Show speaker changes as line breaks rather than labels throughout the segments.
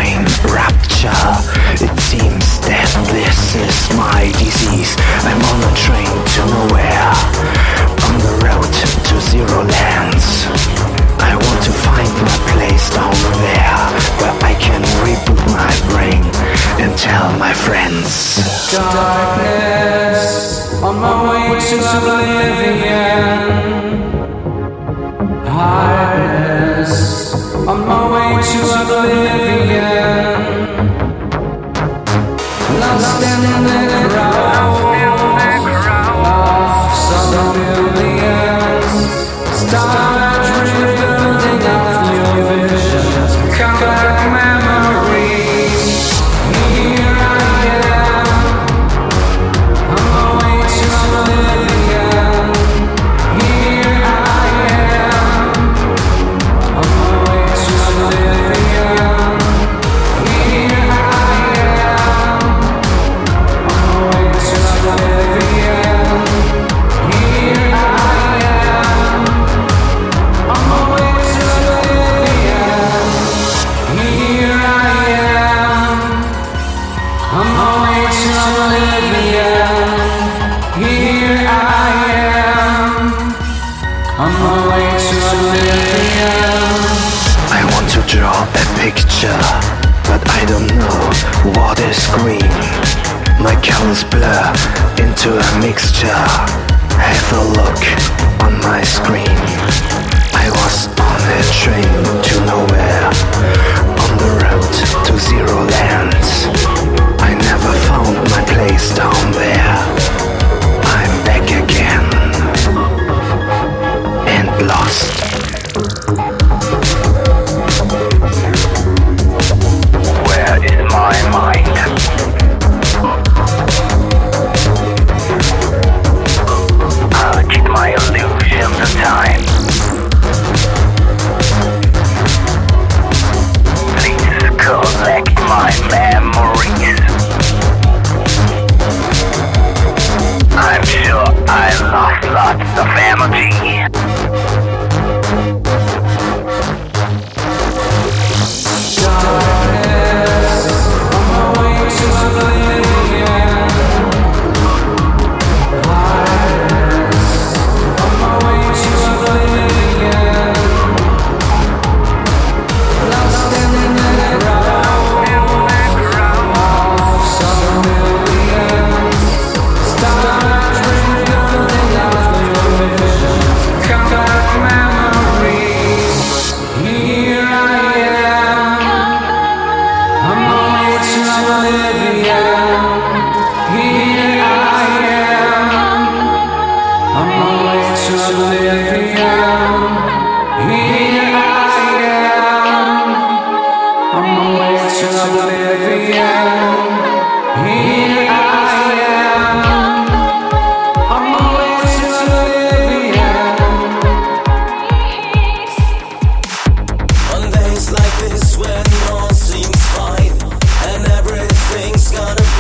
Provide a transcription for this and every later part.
brain rupture. It seems that this is my disease. I'm on a train to nowhere, on the road to zero lands. I want to find my place down there, where I can reboot my brain and tell my friends.
Darkness, on my way to oblivion. Hardness, on my way to oblivion. Lost in the crowd of some billions. Start rebuilding up new visions. Come back memories. Here I am, on my way to oblivion. Here I am, on my way to oblivion. Here I am, on my way to oblivion. Here I am, on my way to oblivion. Here I am, on my way to oblivion. Here I am, on my way to oblivion.
I want to draw a picture, but I don't know what is green. My colors blur into a mixture. Have a look on my screen. I was on a train to nowhere, on the road to zero lands. I never found my place down there. I'm back again and lost. Where is my mind? I'll keep my illusions of time. Please collect my memories. I'm sure I lost lots of energy.
On days like this when all seems fine and everything's gonna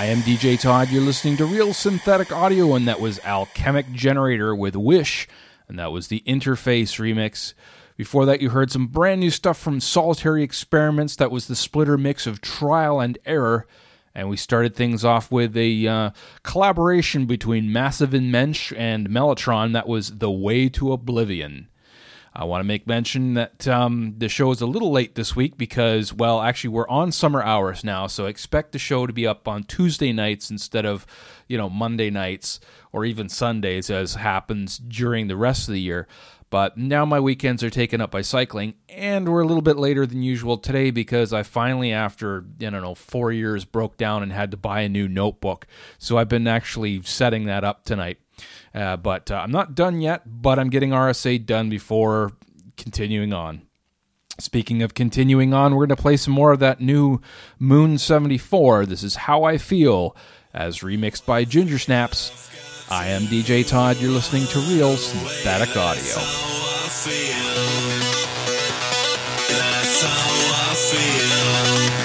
I am DJ Todd. You're listening to Real Synthetic Audio, and that was Alchemic Generator with Wish, and that was the Interface remix. Before that, you heard some brand new stuff from Solitary Experiments. That was the splitter mix of Trial and Error. And we started things off with a collaboration between Massive and Mensch and Mellotron. That was The Way to Oblivion. I want to make mention that the show is a little late this week because, well, actually we're on summer hours now, so expect the show to be up on Tuesday nights instead of, Monday nights or even Sundays as happens during the rest of the year. But now my weekends are taken up by cycling, and we're a little bit later than usual today because I finally, after, 4 years, broke down and had to buy a new notebook. So I've been actually setting that up tonight. But I'm not done yet, but I'm getting RSA done before continuing on. Speaking of continuing on, we're going to play some more of that new Moon 74. This is How I Feel, as remixed by Ginger Snaps. I am DJ Todd. You're listening to Real Synthetic Audio.
That's how I feel.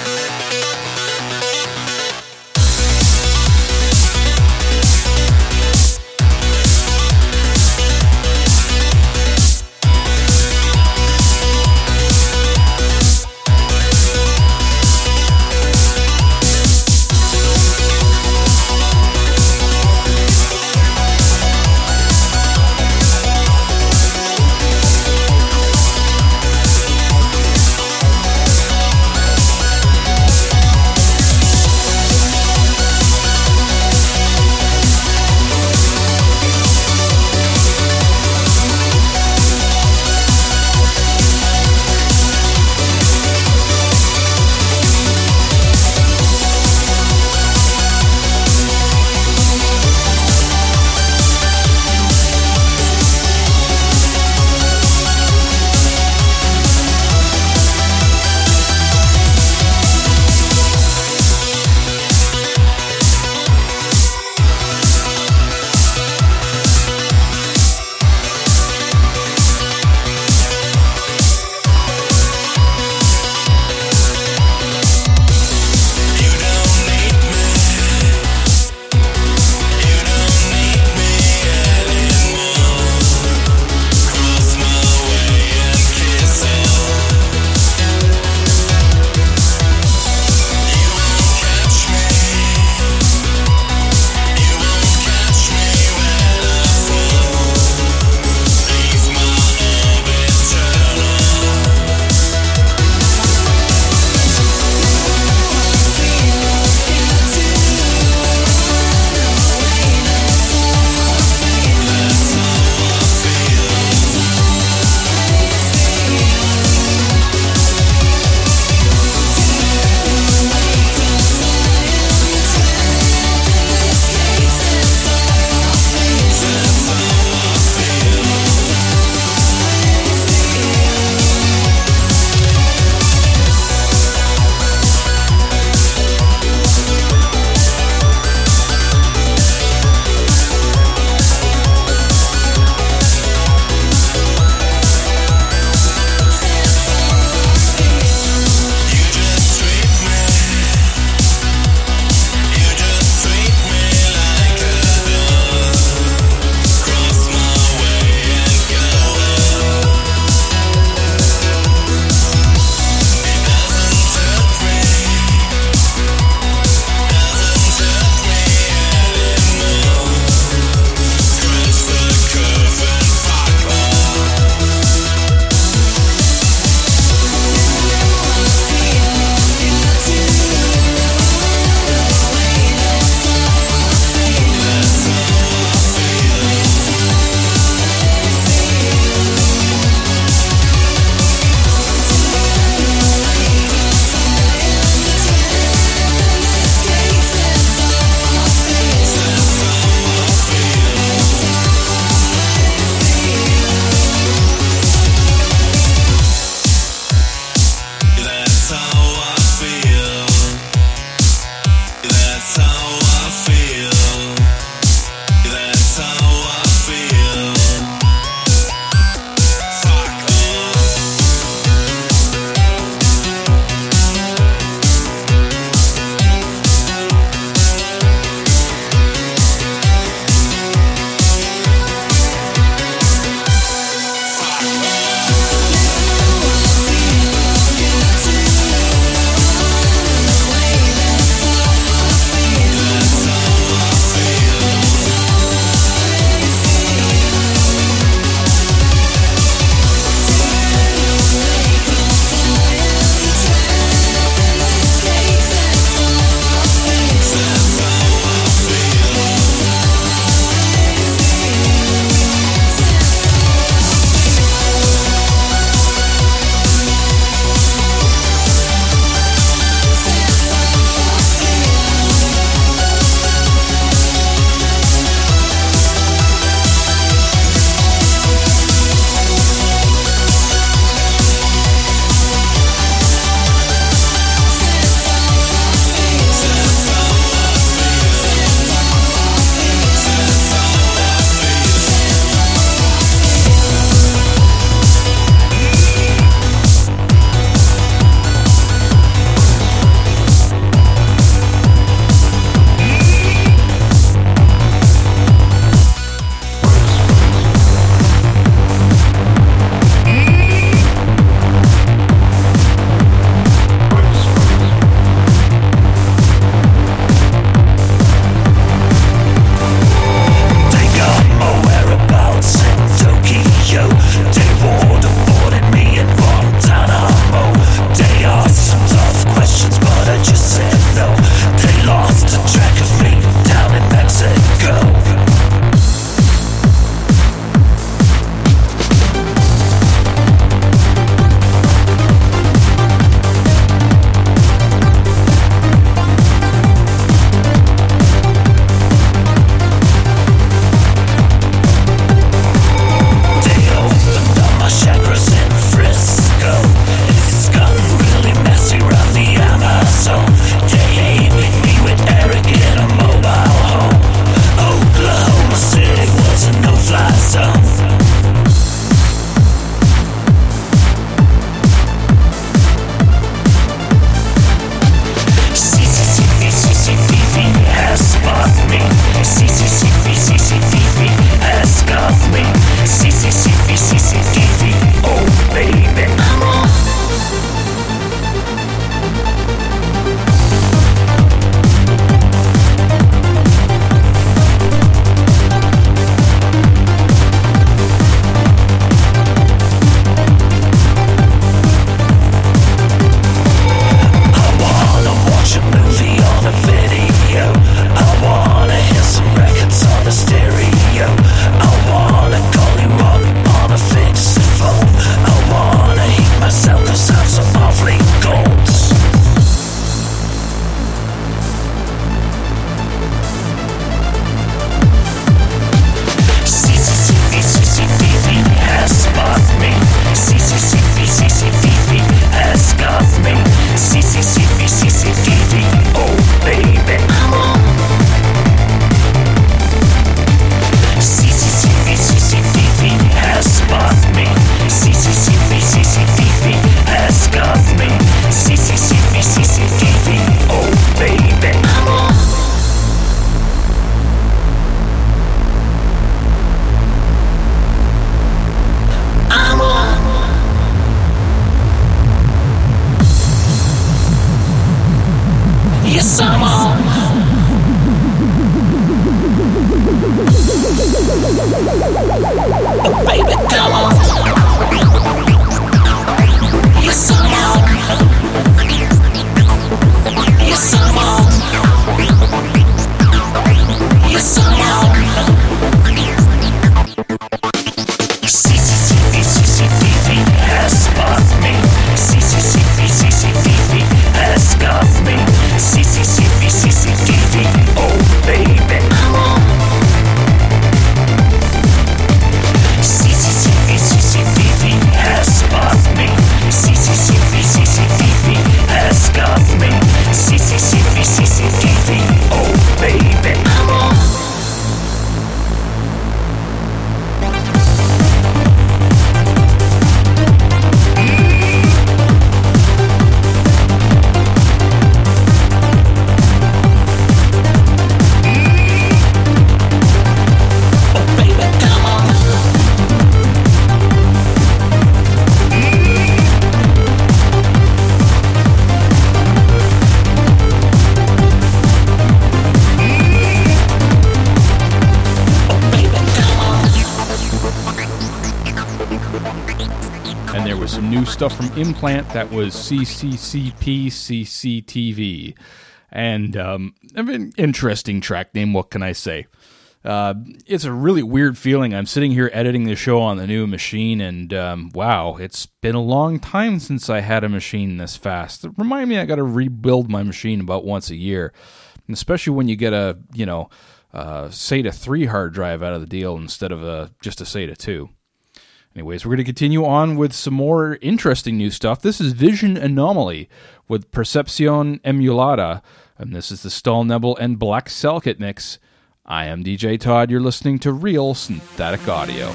stuff from Implant. That was CCCP CCTV. And an interesting track name, what can I say? It's a really weird feeling. I'm sitting here editing the show on the new machine, and wow, it's been a long time since I had a machine this fast. Remind me I got to rebuild my machine about once a year, and especially when you get a, SATA 3 hard drive out of the deal instead of just a SATA 2. Anyways, we're going to continue on with some more interesting new stuff. This is Vision Anomaly with Percepcion Emulata, and this is the Stahlnebel and Black Selkit mix. I am DJ Todd. You're listening to Real Synthetic Audio.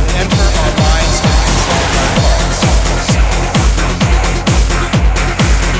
Enter our minds and control our thoughts.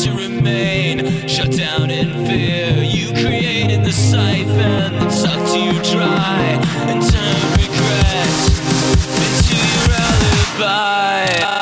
to remain shut down in fear. You created the siphon that sucked you dry and turned regret into your alibi.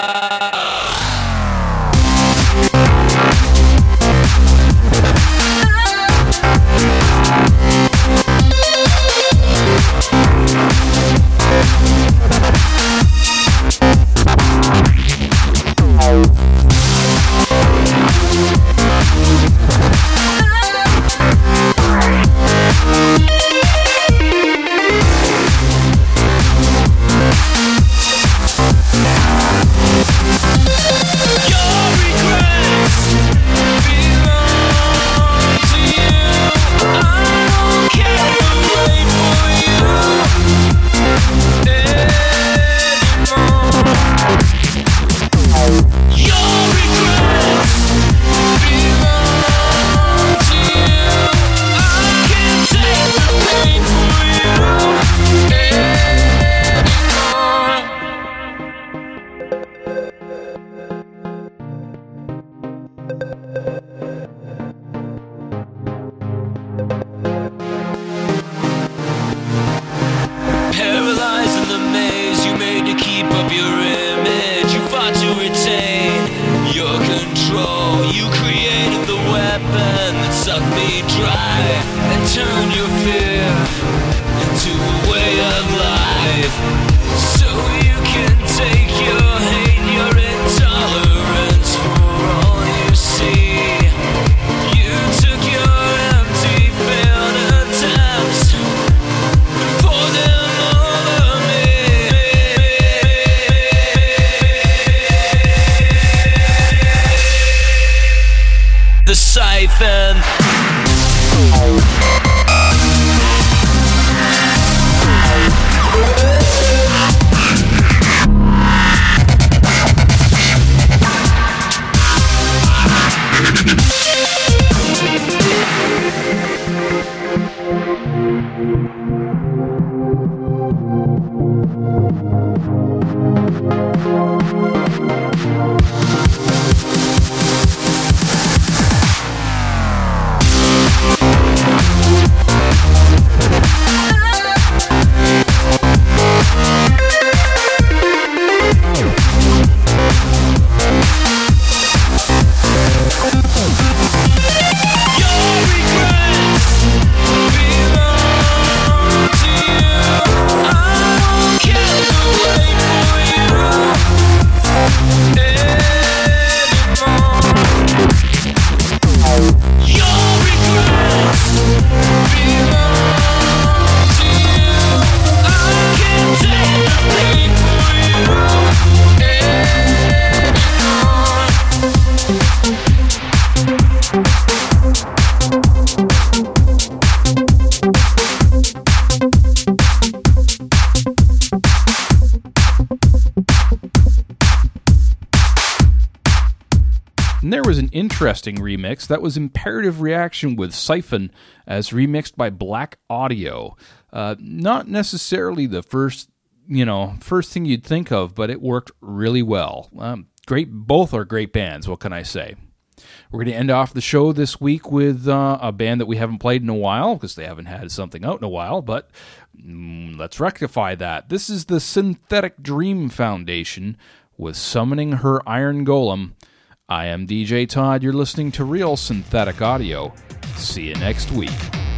Paralyzed in the maze you made to keep up your image, you fought to retain your control. You created the weapon that sucked me dry and turned your fear into a way of life. So you can take your hate, your intolerance for all you see. You took your empty failed attempts and poured them over me. The siphon.
And there was an interesting remix. That was Imperative Reaction with Siphon, as remixed by Black Audio. Not necessarily the first thing you'd think of, but it worked really well. Both are great bands, what can I say? We're going to end off the show this week with a band that we haven't played in a while, because they haven't had something out in a while, but let's rectify that. This is the Synthetic Dream Foundation with Summoning Her Iron Golem. I am DJ Todd. You're listening to Real Synthetic Audio. See you next week.